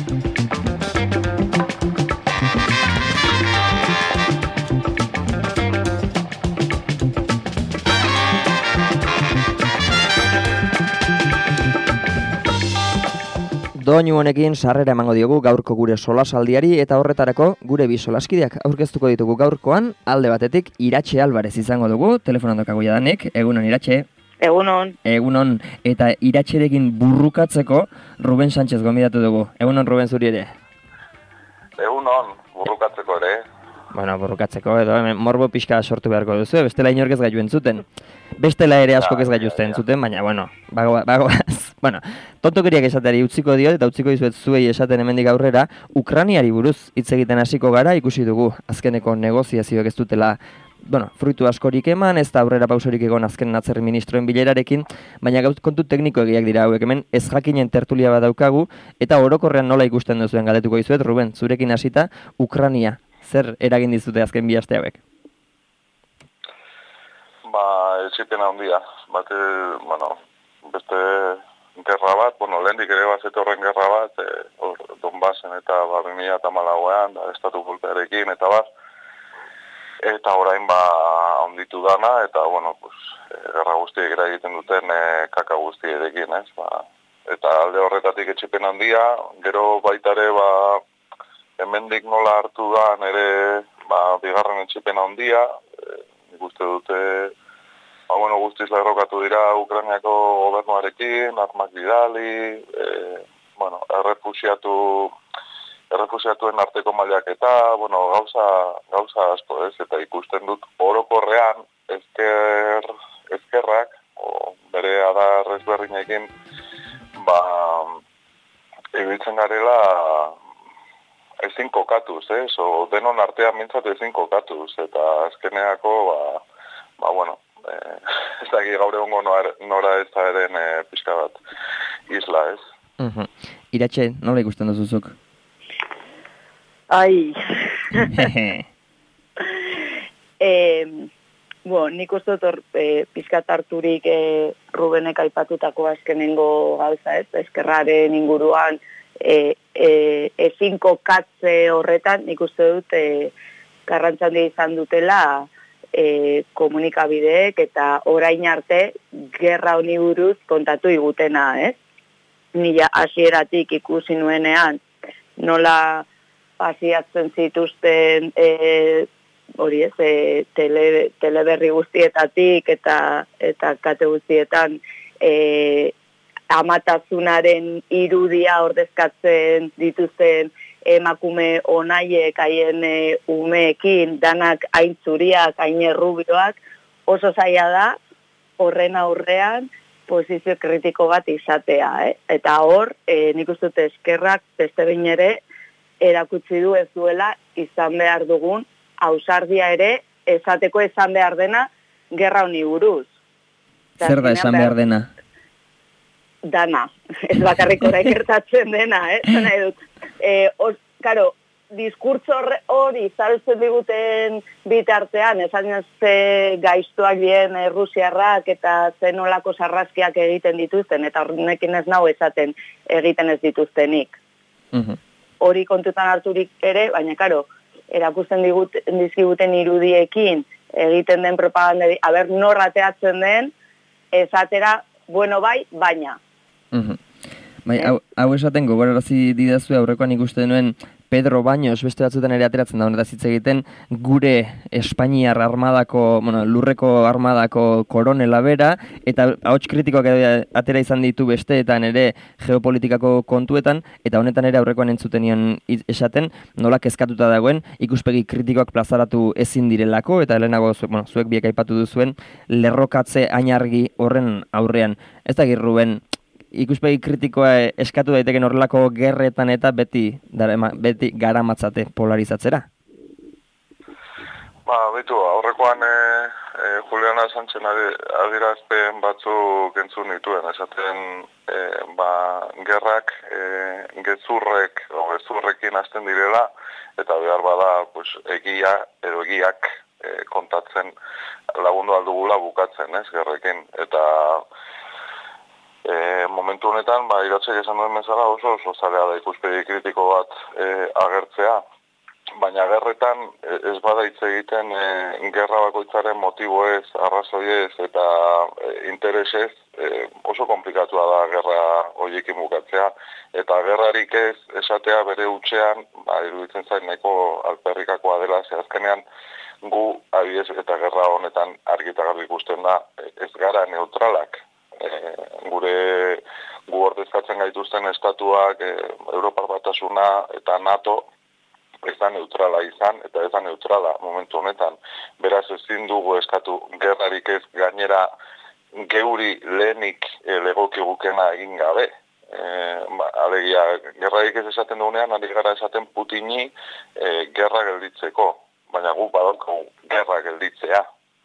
Doinu honekin sarrera emango diogu gaurko gure solasaldiari eta horretarako gure bi solaskideak aurkeztuko ditugu gaurkoan. Alde batetik Iratxe Alvarez izango dugu, telefonan daukagu jadanik. Egunon Iratxe. Egunon. Egunon, eta Iratxerekin burrukatzeko Ruben Sánchez gonbidatu dugu. Egunon Ruben zuri ere. Egunon, burrukatzeko ere. Bueno, burrukatzeko edo, morbo pixka sortu beharko duzu, bestela inork ez gaitu entzuten. Bestela ere askok ez gaitu entzuten, baina, bueno, bagoaz. Bueno, tontokeriak esateari utziko diot, eta utziko dizuet zuei esaten hemendik aurrera, Ukraniari buruz hitz egiten hasiko gara, ikusi dugu azkeneko negoziazioak ez dutela, bueno, fruitu askorik eman, ez da aurrera pausorik egon azken atzerri ministroen bilerarekin, baina kontu tekniko egiak dira hauek, hemen ez jakinen tertulia bat daukagu, eta orokorrean nola ikusten duzuen galdetuko dizuet, Ruben, zurekin hasita, Ukrania. Zer eragin dizute azken bi aste hauek? Etxipen handia. Beste gerra bat, lehendik ere bazetorren gerra bat, Donbassen eta 2014an, estatu kolpearekin eta bat. Eta orain onditu dana, eta, gerra guztiek eragiten duten kaka guztierekin, ez? Eta alde horretatik etxipen handia, gero baitare, hemendik nola hartu da ere bigarren etxipen handia, nik uste dute guztiz lerrokatu dira Ukrainiako gobernuarekin, armak bidali, errefusiatuen arteko mailaketa, gauza asko ez, eta ikusten dut orokorrean ezkerrak, bere adar ezberdinekin, ibiltzen garela ezin kokatuz, denon artean mintzat ezin kokatuz, eta azkeneako, ez da gaur egongo nora ez da eren pixka bat isla, ez? Iratxe, nola ikusten duzuzuk? Ai. Nik uste dut pixka harturik Rubenek aipatutako azkenengo gauza, ez? Ezkerraren inguruan, ezin kokatze horretan, nik uste dut garrantzia handia izan dutela komunikabideek eta orain arte gerra honi buruz kontatu igutena, ez? Nila hasieratik ikusi nuenean nola pasiatzen zituzten teleberri guztietatik eta kate guztietan amatazunaren irudia ordezkatzen dituzten emakume onaiek haien umeekin, danak hain zuriak, hain errubioak, oso zaila da horren aurrean posizio kritiko bat izatea. Eta hor, nik uste dut eskerrak beste behin ere erakutsi du ez duela izan behar dugun ausardia ere esateko izan behar dena gerra honi buruz. Zer da esan behar dena? Dana, ez bakarrik orain gertatzen dena, zena edut. Karo, diskurtso hori zaltzen diguten bitartean, esan ze gaiztuak dien Rusiarrak eta zen olako sarraskiak egiten dituzten, eta horrekin ez nau esaten egiten ez dituztenik. Hori kontutan harturik ere, baina karo, erakusten dizkiguten irudiekin egiten den propaganda, norrateatzen den, esatera, bueno bai, baina. Hau esaten gogorarazi didazue aurrekoan ikusten nuen Pedro Baños beste batzutan ere ateratzen da honetaz hitz egiten gure Espainiar armadako, lurreko armadako koronela bera, eta ahots kritikoak atera izan ditu besteetan ere geopolitikako kontuetan, eta honetan ere aurrekoan entzuten nion esaten, nola kezkatuta dagoen ikuspegi kritikoak plazaratu ezin direlako, eta helenago zuek biek aipatu duzuen lerrokatze ainargi horren aurrean. Ez da Ruben, ikuspegi kritikoa eskatu daiteken horrelako gerretan eta beti garamatzate polarizatzera? Aurrekoan Juliana Sanchen adierazpen batzuk entzun dituen, esaten gerrak gezurrekin hasten direla, eta behar bada egia edo egiak kontatzen lagundu aldugula bukatzen, gerrekin. Eta Momentu honetan, Iratzek esan duen bezala oso zalea da ikuspegi kritiko bat agertzea, baina gerretan ez bada hitz egiten gerra bakoitzaren motiboez, arrazoiez eta interesez oso komplikatua da gerra horiekin bukatzea, eta gerrarik ez esatea bere hutsean, iruditzen zain nahiko alperrikakoa dela, ze azkenean gu adibidez eta gerra honetan argi eta garbi ikusten da ez gara neutralak. Gu ordezkatzen gaituzten estatuak, Europar Batasuna eta NATO ez da neutrala izan, eta ez da neutrala momentu honetan. Beraz ezin dugu eskatu gerrarik ez gainera geuri lehenik legokigukena egin gabe. Alegia, gerrarik ez esaten dugunean, ari gara esaten Putini gerra gelditzeko, baina gu badaukagu gerra gelditzea.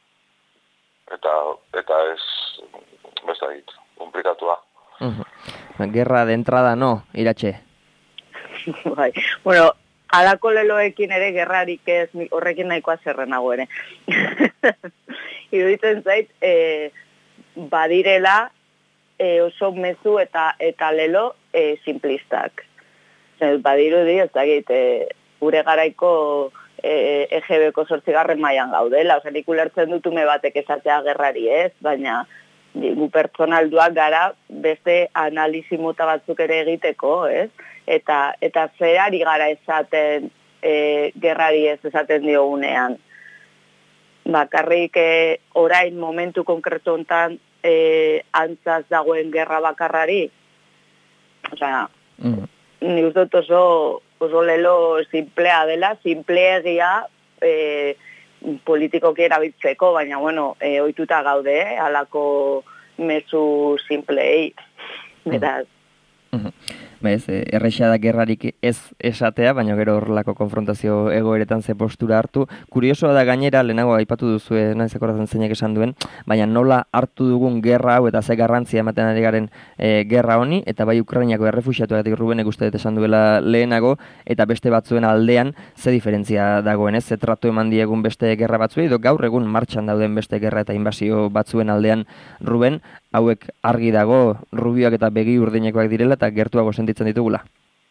Eta ez bezagit, komplikatua. Gerra de entrada no, Iratxe. Bai, bueno, alako leloekin ere gerrarik ez horrekin nahikoa zerrenago ere. Iruditzen zait, badirela oso mezu eta lelo simplistak. Badirudi, ez dakit, gure garaiko EGB-ko 8. mailan gaudela, nik ulertzen dutume batek esatea gerrari ez, baina gu pertsonalduak gara beste analizi mota batzuk ere egiteko, ez? Eta zerari gara esaten gerrari ez esaten diogunean. Bakarrik orain momentu konkretu hontan antzaz dagoen gerra bakarrari. Osea, nik uste dut oso lelo simplea dela, simpleegia politikoki erabiltzeko, baina, bueno, ohituta gaude, halako mezu simpleei. Beraz. Bez, erresa da gerrarik ez esatea, baina gero horrelako konfrontazio egoeretan ze postura hartu. Kuriosoa da gainera, lehenago aipatu duzu, naiz akordatzen zeinek esan duen, baina nola hartu dugun gerra hau eta ze garrantzia ematen ari garen gerra honi, eta bai Ukrainako errefuxiatuagatik Rubenek uste dut esan duela lehenago, eta beste batzuen aldean ze diferentzia dagoen, ez? Ze tratu eman diegun beste gerra batzuei, edo gaur egun martxan dauden beste gerra eta inbasio batzuen aldean, Ruben, hauek argi dago rubioak eta begi urdinekoak direla eta gertuago sentitzen ditugula.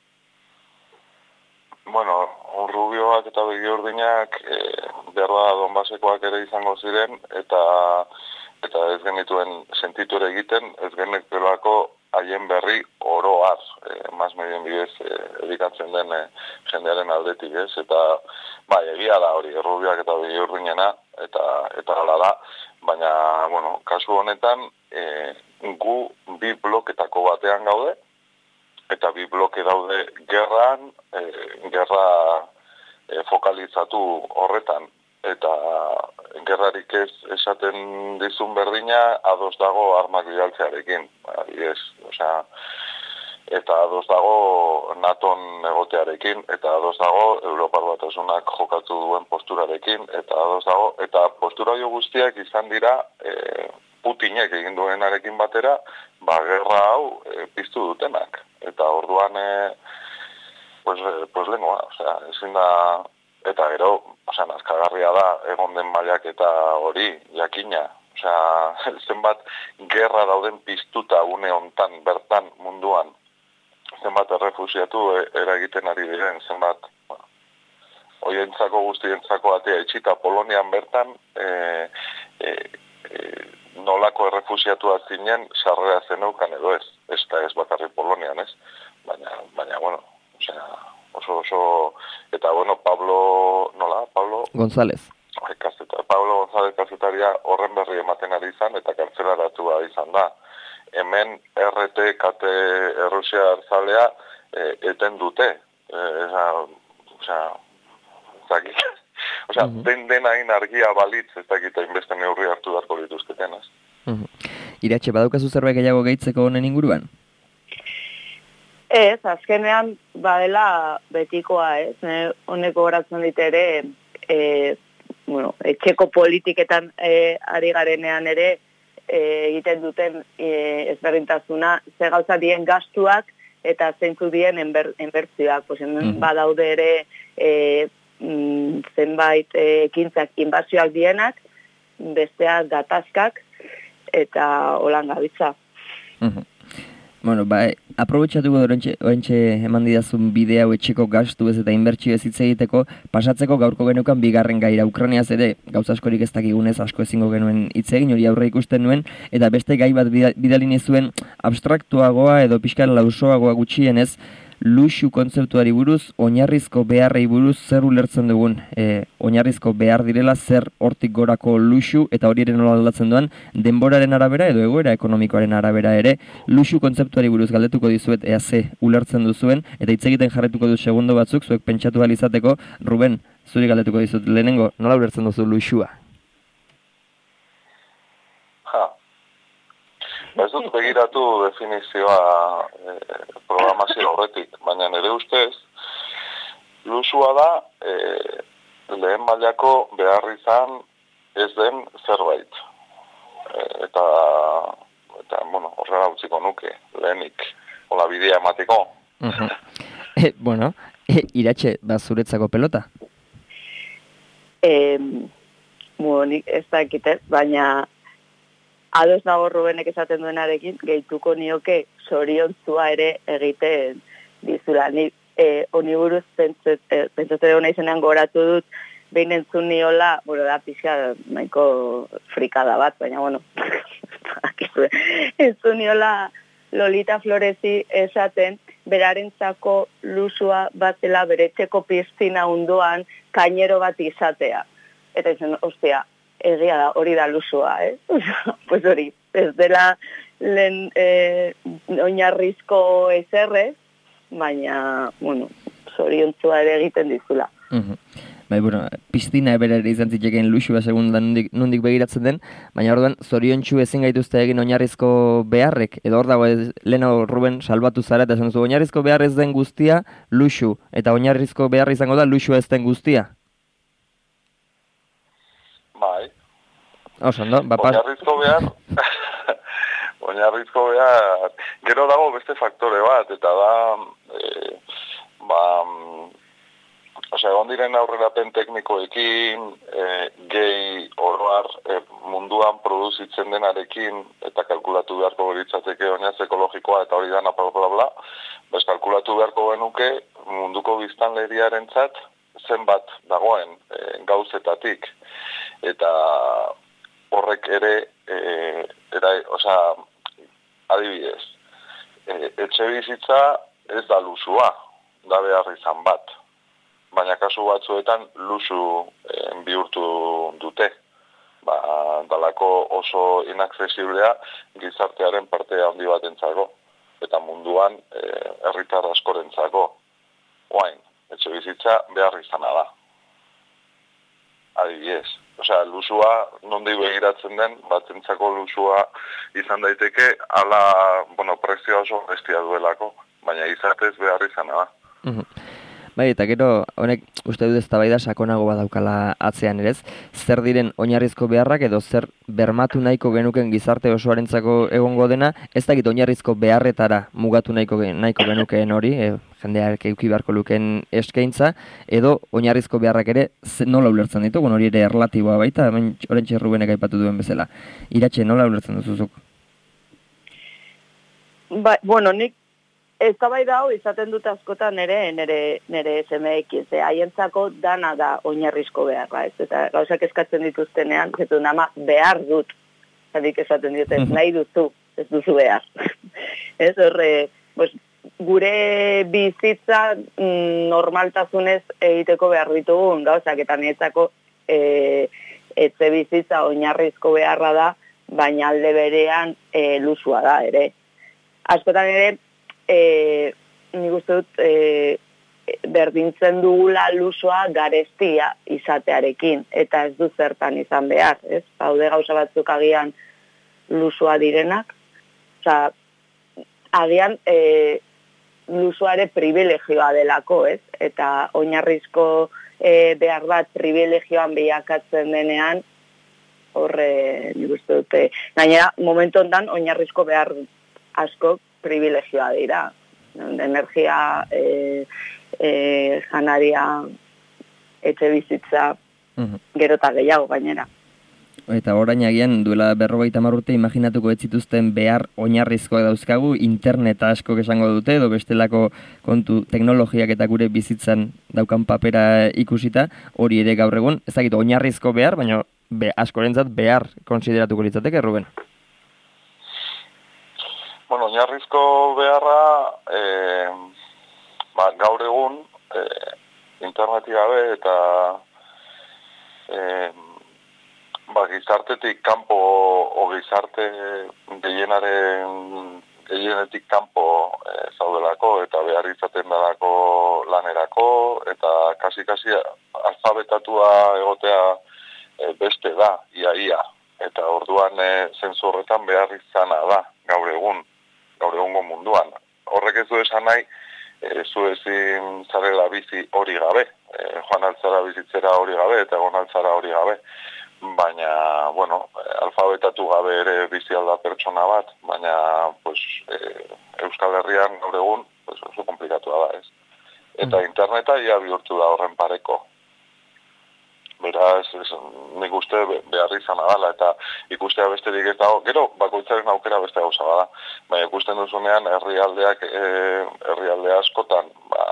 Bueno, rubioak eta begi urdinak berba Donbasekoak ere izango ziren eta ez genituen sentitu ere egiten, ez genetzelako haien berri oroar, mas medien bidez edikatzen den jendearen aldetik, ez? Eta bai, egia da hori, rubioak eta begi urdinena eta hala da, baina, bueno, kasu honetan gu bi bloketako batean gaude, eta bi bloke daude gerran, gerra fokalizatu horretan, eta gerrarik ez esaten dizun berdina ados dago armak bidaltzearekin, osea, eta ados dago NATOn egotearekin, eta ados dago Europar Batasunak jokatu duen posturarekin, eta ados dago, eta postura jo guztiak izan dira Putinek egin duenarekin batera, gerra hau piztu dutenak. Eta orduan, pues lengoa, osea, ezin da, eta gero, osea, nazkagarria da, egon den mailak eta hori, jakina, osea, zenbat gerra dauden piztuta une hontan, bertan, munduan, zenbat errefusiatu eragiten ari diren, zenbat, hoientzako guztientzako atea itxita Polonian bertan, nolako errefusiatuak zinen sarrera zeneukan edo ez. Ez da ez bakarrik Polonian, ez? Baina, bueno, osea, oso, eta, bueno, Pablo González. Pablo González kazetaria horren berri ematen ari izan, eta kartzelaratua izan da. Hemen RT, KT, Errusia Arzalea eten dute. Osea, den hain argia balitz, ez dakita inbeste neurri hartu darko dituzketen, ez? Iratxe, badaukazu zerbait gehiago gehitzeko honen inguruan? Ez, azkenean badela betikoa, ez? Honeko horatzen dit ere, etxeko politiketan ari garenean ere egiten duten ezberdintasuna, ze gauza dien gastuak eta zeintzu dien enbertzioak. Badaude ere zenbait ekintzak inbasioak dienak, besteak gatazkak, eta holan gabitza. Bueno, aprobetxatuko oentxe eman didazun bidea hau etxeko gastu ez eta inbertsio ez hitz egiteko, pasatzeko gaurko genukan bigarren gaira. Ukraniaz ere, gauza askorik ez dakigunez asko ezingo genuen hitz egin, hori aurre ikusten nuen, eta beste gai bat bidali nizuen abstraktuagoa edo pixkar lausoagoa gutxienez, luxu kontzeptuari buruz, oinarrizko beharrei buruz zer ulertzen dugun. Oinarrizko behar direla zer hortik gorako luxu eta hori ere nola aldatzen duan denboraren arabera edo egoera ekonomikoaren arabera ere luxu kontzeptuari buruz galdetuko dizuet ea ze ulertzen duzuen eta hitz egiten jarretuko du segundo batzuk zuek pentsatu ahal izateko. Ruben, zuri galdetuko dizut lehenengo, nola ulertzen duzu luxua? Ez dut begiratu definizioa programazio horretik, baina nire ustez, luxua da lehen mailako behar izan ez den zerbait. Eta horrela utziko nuke, lehenik, hola bidea emateko. Bueno, Iratxe, zuretzako pelota? Nik ez dakit, baina ados nago Rubenek esaten duenarekin, gehituko nioke zoriontzua ere egiten dizula. Ni honi buruz pentsatzen hona izenean goratu dut, behin entzun niola, da pixka nahiko frikada bat, baina entzun niola Lolita Florezi esaten, berarentzako luxua batela bere etxeko piztina ondoan kainero bat izatea. Eta izan, ostia, egia da, hori da luxua, Pues hori, ez dela lehen oinarrizko ezerrez, baina, zoriontzua ere egiten dizula. Piztina ebera ere izan zitekeen luxua segun da nondik begiratzen den, baina orduan zoriontsu ezin gaituzte egin oinarrizko beharrek, edo hor dago leheno Ruben salbatu zara eta esan duzu, oinarrizko behar ez den guztia luxu, eta oinarrizko behar izango da luxua ez den guztia. Bai. Osondo, oinarrizko behar, gero dago beste faktore bat, eta da, egon diren aurrerapen teknikoekin, gehi oroar munduan produzitzen denarekin, eta kalkulatu beharko geritzateke oinaz ekologikoa, eta hori dana, kalkulatu beharko genuke munduko biztanleriarentzat zenbat dagoen gauzetatik. Eta horrek ere, adibidez, etxe bizitza ez da luxua, da behar izan bat. Baina kasu batzuetan luxu bihurtu dute. Dalako oso inaccesiblea gizartearen parte handi batentzako. Eta munduan herritar askorentzako. Oain, etxe bizitza behar izana da. Adibidez. Luxua nondik begiratzen den, batentzako luxua izan daiteke, prezioa oso bestia duelako, baina izatez behar izana da. Bai, eta gero, honek uste dut eztabaida sakonago badaukala atzean ere, zer diren oinarrizko beharrak edo zer bermatu nahiko genuken gizarte osoarentzako egongo dena, ez dakit oinarrizko beharretara mugatu nahiko genukeen hori, jendeak eduki beharko lukeen eskaintza, edo oinarrizko beharrak ere nola ulertzen ditu, hori ere erlatiboa baita, hemen orentxe Rubenek aipatu duen bezala. Iratxe, nola ulertzen duzuzuk? Nik eztabaida hau izaten dut askotan nire SMX, haientzako dana da oinarrizko beharra, eta gauzak eskatzen dituztenean, nama behar dut, zadik esaten dut, nahi duzu, ez duzu behar. Ez horre, gure bizitza normaltasunez egiteko behar ditugun gauzak, eta niretzako etxe bizitza oinarrizko beharra da, baina alde berean luxua da, ere. Askotan ere, nik uste dut berdintzen dugula luxua garestia izatearekin, eta ez du zertan izan behar, ez? Haude gauza batzuk agian luxua direnak, agian luxuare privilegioa delako, ez? Eta oinarrizko behar bat privilegioan bilakatzen denean, horre nik uste dute. Gainera, momentu ondan oinarrizko behar asko privilegioa dira. Energia, janaria, etxe bizitza, gero eta gehiago gainera. Eta orain agian duela 50 urte imaginatuko ez zituzten behar oinarrizkoa dauzkagu, interneta asko esango dute, edo bestelako kontu teknologiak eta gure bizitzan daukan papera ikusita, hori ere gaur egun, ez dakit oinarrizko behar, baina askorentzat behar konsideratuko litzateke, Ruben. Bueno, oinarrizko beharra, gaur egun, interneti gabe eta gizartetik kanpo o gizarte gehienetik kanpo zaudelako eta behar izaten dalako lanerako eta kasi alfabetatua egotea beste da, ia. Eta orduan zentzu horretan behar izana da gaur egungo munduan. Horrek ez du esan nahi, zu ezin zarela bizi hori gabe, joan altzara bizitzera hori gabe eta egon altzara hori gabe. Baina, alfabetatu gabe ere bizi alda pertsona bat, baina Euskal Herrian gaur egun oso komplikatua da, ez? Eta interneta ia bihurtu da horren pareko. Beraz, nik uste behar izana dela, eta ikustea besterik ez dago, gero bakoitzaren aukera beste gauza bada. Baina ikusten duzunean herrialde askotan,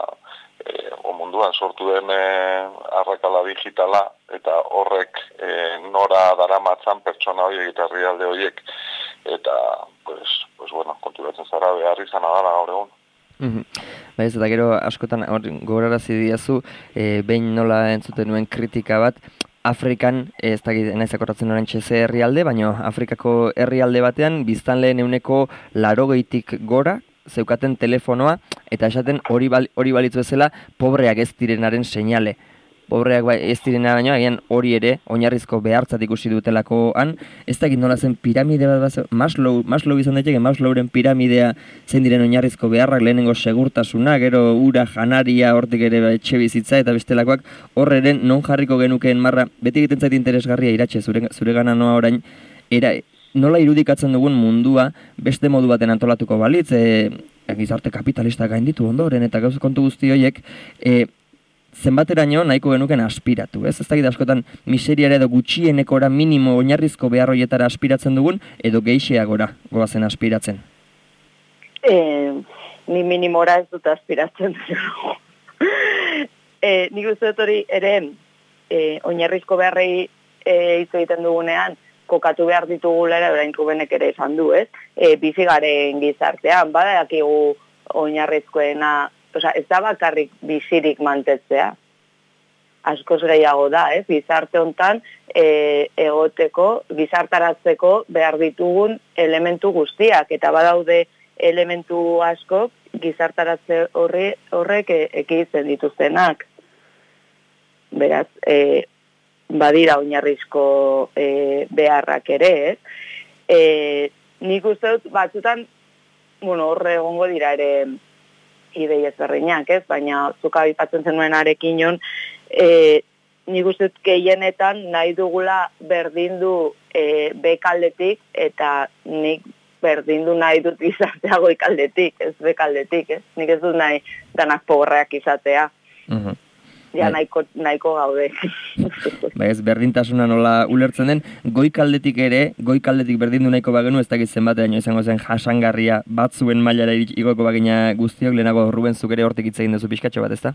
munduan sortu den arrakala digitala, eta horrek nora daramatzan pertsona horiek eta herrialde horiek, eta, konturatzen zara behar izana dela gaur egun. Ez, eta gero askotan gogorarazi diazu, behin nola entzuten nuen kritika bat, Afrikan, ez dakit naiz akordatzen orain txeze herrialde, baina Afrikako herrialde batean biztanleen 80%tik gora zeukaten telefonoa, eta esaten hori balitzu bezala pobreak ez direnaren seinale. Pobreak ez direna baina, agian hori ere, oinarrizko behartzat ikusi dutelakoan, ez dakit nola zen piramide bat, Maslow izan daiteke, Maslowren piramidea zein diren oinarrizko beharrak, lehenengo segurtasuna, gero ura, janaria, hortik ere etxe bizitza eta bestelakoak, horreren non jarriko genukeen marra, beti egiten zait interesgarria Iratxe, zure gana noa orain, nola irudikatzen dugun mundua beste modu baten antolatuko balitz, gizarte kapitalista gainditu ondoren eta gauz kontu guzti horiek, zenbateraino nahiko genuken aspiratu, ez? Ez dakit askotan miseriara edo gutxienekora minimo oinarrizko behar horietara aspiratzen dugun, edo gehixeagora goazen aspiratzen? Ni minimora ez dut aspiratzen dugu. Nik uste dut hori ere oinarrizko beharrei hitz egiten dugunean, kokatu behar ditugula ere, orain Rubenek ere esan du, ez? Bizi garen gizartean, badakigu oinarrizkoena, ez da bakarrik bizirik mantetzea. Askoz gehiago da, ez? Gizarte hontan egoteko, gizartaratzeko behar ditugun elementu guztiak. Eta badaude elementu asko gizartaratze horrek ekiditen dituztenak. Beraz, badira oinarrizko beharrak ere, ez? Nik uste dut batzutan, horre egongo dira ere idei ezberdinak, ez? Baina zuka aipatzen zenuen arekin nik uste dut gehienetan nahi dugula berdindu bekaldetik eta nik berdindu nahi dut izatea goikaldetik, ez bekaldetik, ez? Nik ez dut nahi danak pobreak izatea. Ja, nahiko gaude. Ez, berdintasuna nola ulertzen den, goikaldetik berdindu nahiko bagenu, ez dakit zenbatean izango zen jasangarria batzuen mailara igoko bagina guztiok, lehenago Ruben zuk ere hortik hitz egin duzu pixkatxo bat, ezta?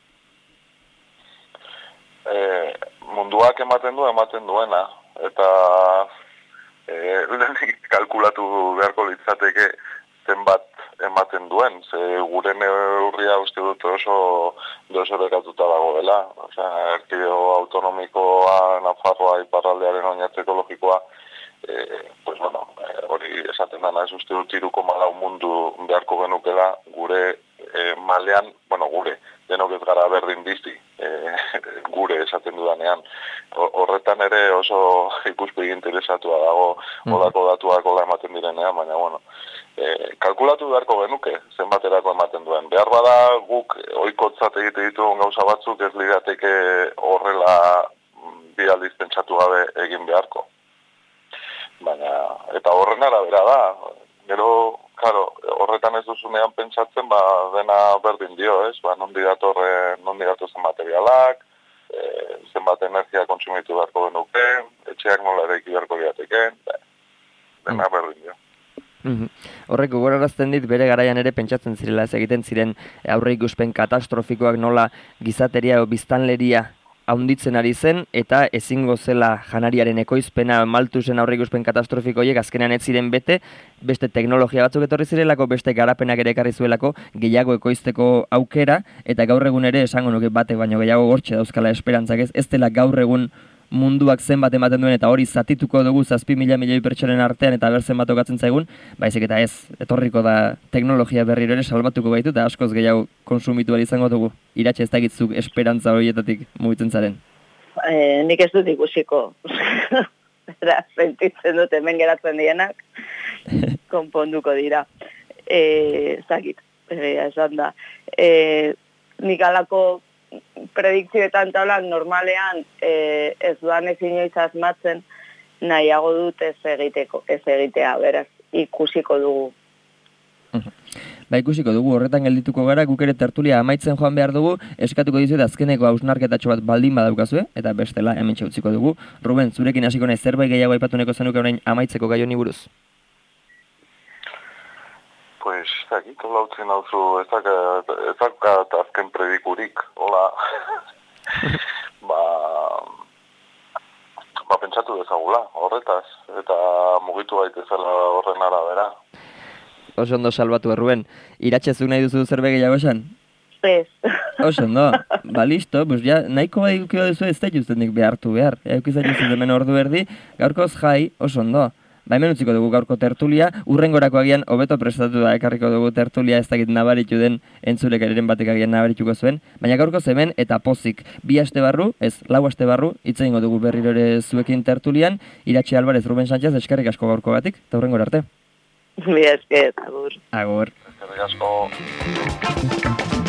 Munduak ematen duena, eta lehenik kalkulatu beharko litzateke zenbat ematen duen, ze gure neurria uste dut oso bekatuta dago dela. Erkidego autonomikoa, Nafarroa, iparraldearen oinartze ekologikoa, hori esaten dana ez uste dut 3,4 mundu beharko genukela gure malean, gure, denok ez gara berdin bizi, gure esaten dudanean. Horretan ere oso ikuspegi interesatua dago, odako datuak hola ematen direnean, baina kalkulatu beharko genuke, zenbaterako ematen duen. Behar bada guk ohikotzat egite ditugun gauza batzuk ez lirateke horrela bi aldiz pentsatu gabe egin beharko. Baina, eta horren arabera da, gero, horretan ez duzunean pentsatzen, dena berdin dio, ez? Nondi datozen materialak, zenbat energia kontsumitu beharko genuke, etxeak nola eraiki beharko diateken, dena berdin dio. Horrek gogorarazten dit bere garaian ere pentsatzen zirela ez egiten ziren aurreikuspen katastrofikoak nola gizateria edo biztanleria haunditzen ari zen eta ezingo zela janariaren ekoizpena maltu zen aurreikuspen katastrofiko horiek azkenean ez ziren beste teknologia batzuk etorri zirelako, beste garapenak ere ekarri zuelako gehiago ekoizteko aukera eta gaur egun ere esango nuke batek baino gehiago hortxe dauzkala esperantzak ez dela gaur egun munduak zenbat ematen duen eta hori zatituko dugu 7.000 milioi pertsonen artean eta ber zenbat tokatzen zaigun, baizik eta ez, etorriko da teknologia berriro ere salbatuko baitu eta askoz gehiago konsumitu behar izango dugu. Iratxe ez dakitzuk esperantza horietatik mugitzen zaren. Nik ez dut ikusiko. Sentitzen dut hemen geratzen dienak, konponduko dira. Zakit, esan da. Nik alako predikzioetan taulan normalean ez duan ezin inoiz asmatzen nahiago dut ez egitea, beraz, ikusiko dugu. Ikusiko dugu, horretan geldituko gara, guk ere tertulia amaitzen joan behar dugu, eskatuko dizuet azkeneko hausnarketatxo bat baldin badaukazue, eta bestela hemen utziko dugu. Ruben, zurekin hasiko nahi zerbait gehiago aipatuneko zenuke orain amaitzeko gai honi buruz? Pues, zakit, hola utzin hauzu, ezakat azken predikurik, hola, pentsatu dezagula, horretaz, eta mugitu baitezela horren arabera. Oso ondo salbatu Ruben, iratxezuk nahi duzu zerbait gehiago esan? Ez. Oso ondo, listo, pues ya, nahiko bai gukio duzu ez da justenik behartu behar, eukizat justu hemen ordu erdi, gaurkoz jai, oso ondo. Hemen utziko dugu gaurko tertulia, urrengorako agian hobeto prestatu da ekarriko dugu tertulia ez dakit nabaritu den entzulek eren batek agian nabarituko zuen, baina gaurko hemen eta pozik 2 aste barru, ez 4 aste barru, hitz egingo dugu berriro ere zuekin tertulian, Iratxe Alvarez, Ruben Sánchez, eskerrik asko gaurko gatik, eta urrengor arte. Mila esker, agur. Agur. Eskerrik asko.